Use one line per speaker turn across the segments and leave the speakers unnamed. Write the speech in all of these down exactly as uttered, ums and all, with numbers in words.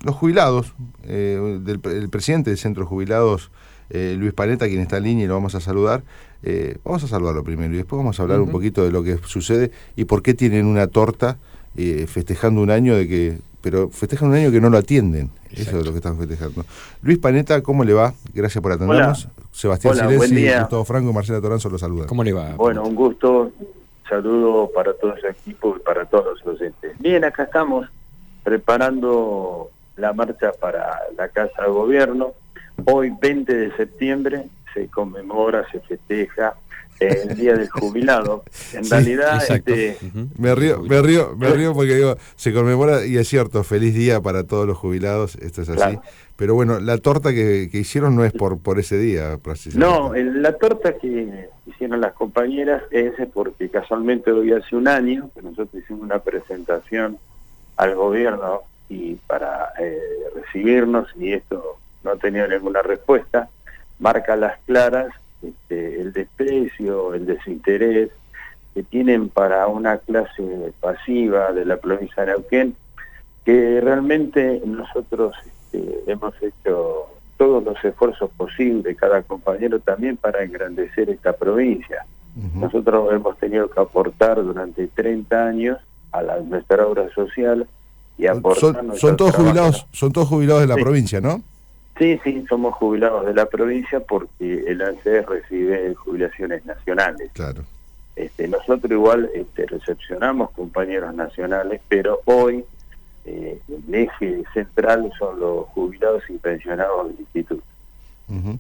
los jubilados, eh, del el presidente del Centro de Jubilados, eh, Luis Panetta, quien está en línea y lo vamos a saludar. Eh, vamos a saludarlo primero y después vamos a hablar uh-huh. un poquito de lo que sucede y por qué tienen una torta eh, festejando un año de que, pero festejan un año que no lo atienden. Exacto. Eso es lo que están festejando. Luis Panetta, ¿cómo le va? Gracias por atendernos.
Hola.
Sebastián
Hola,
Silesi, Gustavo Franco y Marcela Toranzo los saludan.
¿Cómo le va?
Bueno, un gusto. Saludo para todo ese equipo y para todos los docentes. Bien, acá estamos preparando la marcha para la Casa de Gobierno. Hoy, veinte de septiembre, se conmemora, se festeja el Día del Jubilado. En sí, realidad, este,
uh-huh. me río, me río, me río porque digo, se conmemora, y es cierto, feliz día para todos los jubilados, esto es así. Claro. Pero bueno, la torta que, que hicieron no es por por ese día, precisamente.
No, el, la torta que hicieron las compañeras es porque casualmente hoy hace un año que nosotros hicimos una presentación al gobierno y para eh, recibirnos, y esto no ha tenido ninguna respuesta, marca las claras este, el desprecio, el desinterés que tienen para una clase pasiva de la provincia de Neuquén, que realmente nosotros este, hemos hecho todos los esfuerzos posibles, cada compañero también, para engrandecer esta provincia. Uh-huh. Nosotros hemos tenido que aportar durante treinta años a la, nuestra obra social y aportar...
Son, son todos jubilados, son todos jubilados de la sí. provincia, ¿no?
Sí, sí, somos jubilados de la provincia porque el A N S E S recibe jubilaciones nacionales.
Claro.
Este, nosotros igual este, recepcionamos compañeros nacionales, pero hoy eh, el eje central son los jubilados y pensionados del instituto.
Uh-huh.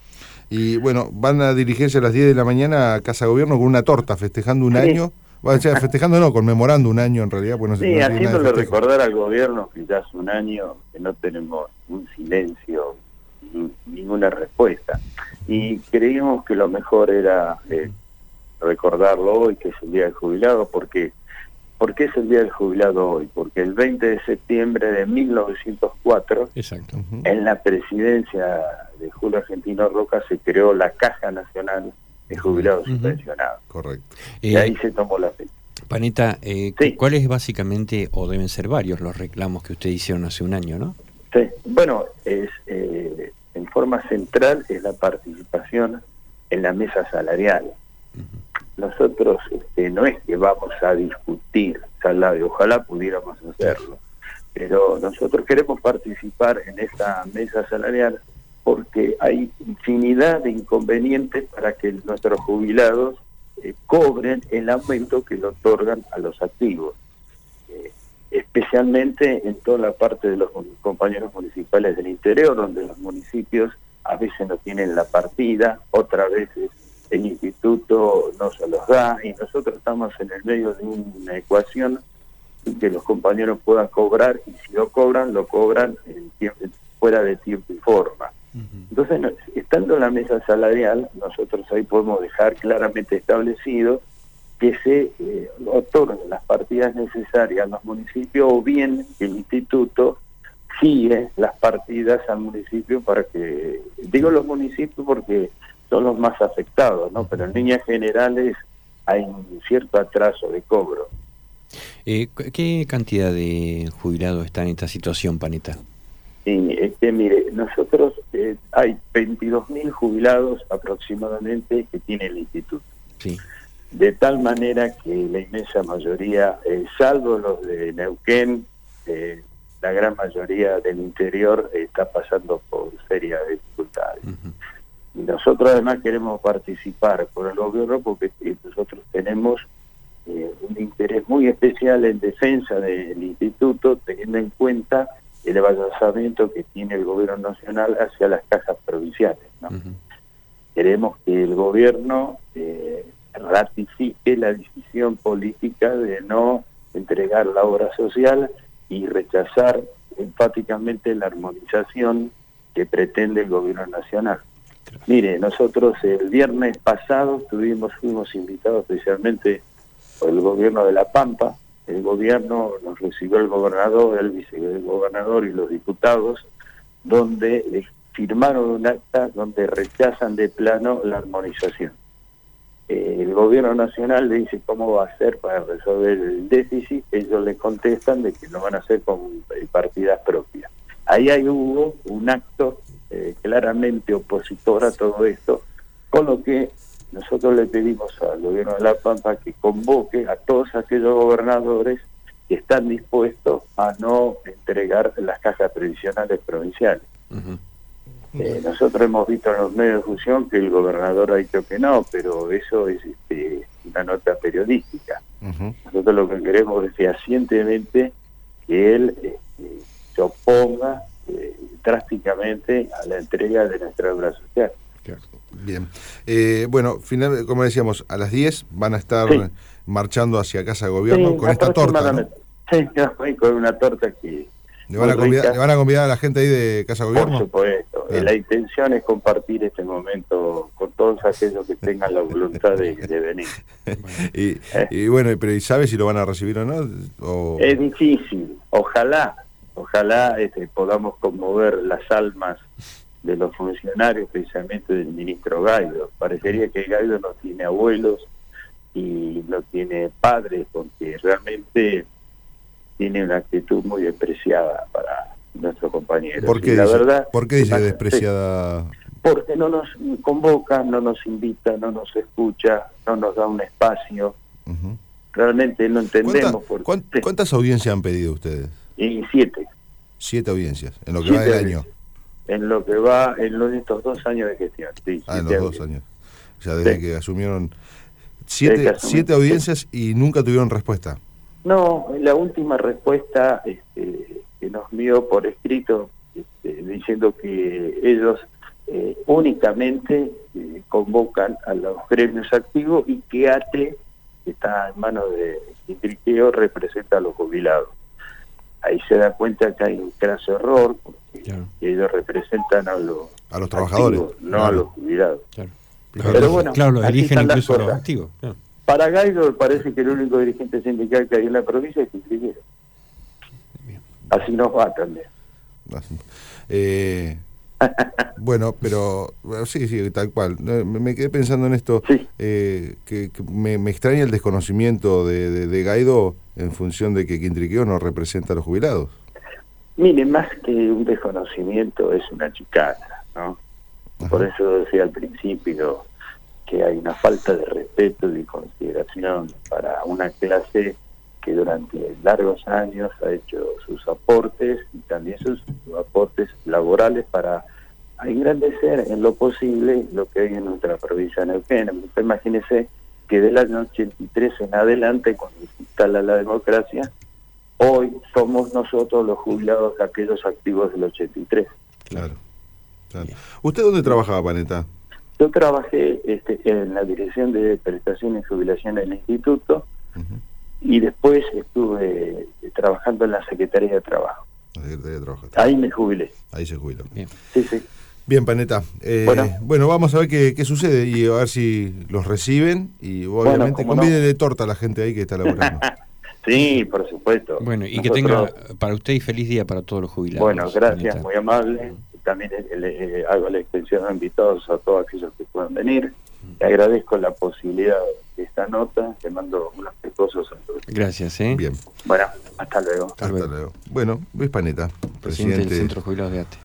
Y bueno, van a dirigirse a las diez de la mañana a Casa de Gobierno con una torta, festejando un sí. año. Bueno, o sea, festejando no, conmemorando un año en realidad. Pues no,
sí,
no
haciéndole recordar al gobierno que ya hace un año que no tenemos un silencio, ni, ninguna respuesta. Y creímos que lo mejor era eh, recordarlo hoy, que es el Día del Jubilado. Porque, ¿Por qué es el Día del Jubilado hoy? Porque el veinte de septiembre de mil novecientos cuatro,
exacto. Uh-huh.
en la presidencia de Julio Argentino Roca, se creó la Caja Nacional de Jubilados uh-huh. y Pensionados.
Correcto.
Y eh, ahí se tomó la fecha.
Panetta, eh, sí. ¿cuáles básicamente, o deben ser varios, los reclamos que ustedes hicieron hace un año, no?
Sí, bueno, es eh, en forma central es la participación en la mesa salarial. Uh-huh. Nosotros este, no es que vamos a discutir salario, ojalá pudiéramos hacerlo, pero nosotros queremos participar en esta mesa salarial porque hay infinidad de inconvenientes para que nuestros jubilados eh, cobren el aumento que le otorgan a los activos, eh, especialmente en toda la parte de los compañeros municipales del interior, donde los municipios a veces no tienen la partida, otras veces el instituto no se los da, y nosotros estamos en el medio de una ecuación en que los compañeros puedan cobrar, y si lo cobran, lo cobran en tiempo, fuera de tiempo y forma. Entonces, estando en la mesa salarial, nosotros ahí podemos dejar claramente establecido que se eh, otorguen las partidas necesarias a los municipios, o bien el instituto sigue las partidas al municipio para que, digo los municipios porque son los más afectados, ¿no? Pero en líneas generales hay un cierto atraso de cobro.
Eh, ¿Qué cantidad de jubilados está en esta situación, Panetta?
Sí, este, mire, nosotros eh, hay veintidós mil jubilados aproximadamente que tiene el instituto.
Sí.
De tal manera que la inmensa mayoría, eh, salvo los de Neuquén, eh, la gran mayoría del interior eh, está pasando por serias dificultades. Uh-huh. Y nosotros además queremos participar por el gobierno porque eh, nosotros tenemos eh, un interés muy especial en defensa del instituto, teniendo en cuenta el avanzamiento que tiene el gobierno nacional hacia las cajas provinciales, ¿no? Uh-huh. Queremos que el gobierno eh, ratifique la decisión política de no entregar la obra social y rechazar enfáticamente la armonización que pretende el gobierno nacional. Mire, nosotros el viernes pasado tuvimos, fuimos invitados especialmente por el gobierno de La Pampa. El gobierno nos recibió el gobernador, el vicegobernador y los diputados, donde firmaron un acta donde rechazan de plano la armonización. Eh, el gobierno nacional le dice cómo va a hacer para resolver el déficit, ellos le contestan de que lo van a hacer con partidas propias. ahí hay, hubo un acto eh, claramente opositor a todo esto, con lo que nosotros le pedimos al gobierno de La Pampa que convoque a todos aquellos gobernadores que están dispuestos a no entregar las cajas previsionales provinciales. Uh-huh. Eh, nosotros hemos visto en los medios de difusión que el gobernador ha dicho que no, pero eso es este, una nota periodística. Uh-huh. Nosotros lo que queremos es fehacientemente que él este, se oponga eh, drásticamente a la entrega de nuestra obra social.
Claro. Bien. Eh, bueno, final, como decíamos, a las diez van a estar sí. marchando hacia Casa de Gobierno sí, con esta torta, ¿no?
Sí, con una torta que...
¿Le van, a convidar, ¿Le van a convidar a la gente ahí de Casa de Gobierno?
Por supuesto. Ah. La intención es compartir este momento con todos aquellos que tengan la voluntad de, de venir.
y, ¿Eh? y bueno, pero ¿y sabe si lo van a recibir o no? O...
Es difícil. Ojalá, ojalá este, podamos conmover las almas de los funcionarios, precisamente del ministro Gaido. Parecería que Gaido no tiene abuelos y no tiene padres, porque realmente tiene una actitud muy despreciada para nuestros compañeros.
¿Por qué,
la
dice,
verdad,
¿por qué dice despreciada?
Porque no nos convoca, no nos invita, no nos escucha, no nos da un espacio. Uh-huh. Realmente no entendemos.
¿Cuánta, por qué. ¿Cuántas audiencias han pedido ustedes?
Y siete.
Siete audiencias, en lo que siete va del año.
En lo que va en estos dos años de gestión. Sí,
ah, en los dos años. O sea, desde sí. que asumieron siete, que asumieron. siete audiencias sí. y nunca tuvieron respuesta.
No, la última respuesta este, que nos dio por escrito, este, diciendo que ellos eh, únicamente eh, convocan a los gremios activos y que A T E, que está en manos de Quintriqueo, representa a los jubilados. Ahí se da cuenta que hay un graso error, porque claro. ellos representan a los,
a los trabajadores,
activos, no claro. a los jubilados.
Claro,
Pero bueno,
claro lo eligen incluso los activos. Claro.
Para Gaido parece que el único dirigente sindical que hay en la provincia es Quintriqueo. Así nos va también.
Eh, bueno, pero sí, sí, tal cual. Me, me quedé pensando en esto, sí. eh, que, que me, me extraña el desconocimiento de, de, de Gaido en función de que Quintriqueo no representa a los jubilados.
Mire, más que un desconocimiento es una chicana, ¿no? Ajá. Por eso decía al principio que hay una falta de respeto y consideración para una clase que durante largos años ha hecho sus aportes y también sus, sus aportes laborales para engrandecer en lo posible lo que hay en nuestra provincia de Neuquén. Usted imagínese que del año ochenta y tres en adelante, cuando se instala la democracia, hoy somos nosotros los jubilados aquellos activos del ochenta y tres.
Claro, claro. ¿Usted dónde trabajaba, Panetta?
Yo trabajé este, en la Dirección de Prestaciones y Jubilación del Instituto, uh-huh. y después estuve trabajando en la Secretaría de Trabajo.
La Secretaría de Trabajo.
Ahí me jubilé.
Ahí se jubiló.
Bien. Sí, sí.
Bien, Panetta. Eh, bueno. bueno, vamos a ver qué, qué sucede y a ver si los reciben y obviamente bueno, convídenle no. torta a la gente ahí que está laburando.
Sí, por supuesto.
Bueno, y Nosotros... que tenga para usted y feliz día para todos los jubilados.
Bueno, gracias, Panetta. Muy amable. También le, le, le hago la extensión de invitados a todos aquellos que puedan venir. Le agradezco la posibilidad de esta nota. Te mando unos pecosos a todos.
Gracias, ¿eh?
Bien. Bueno, hasta luego.
Hasta, hasta luego. luego. Bueno, Luis Panetta,
presidente, presidente del Centro Jubilados de A T E.